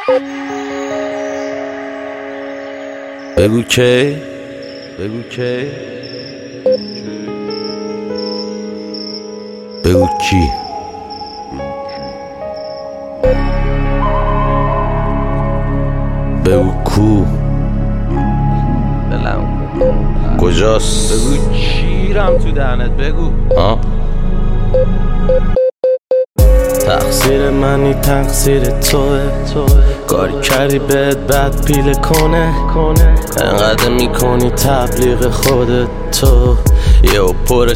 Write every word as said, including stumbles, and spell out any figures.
بگو کی بگو کی بگو کی بگو کو دلم کجاست بگو کیرم تو دهنت بگو ها تقصیر منی تقصیر توه کاری کردی بهت بد پیله کنه انقدر میکنی تبلیغ خودت تو یه پر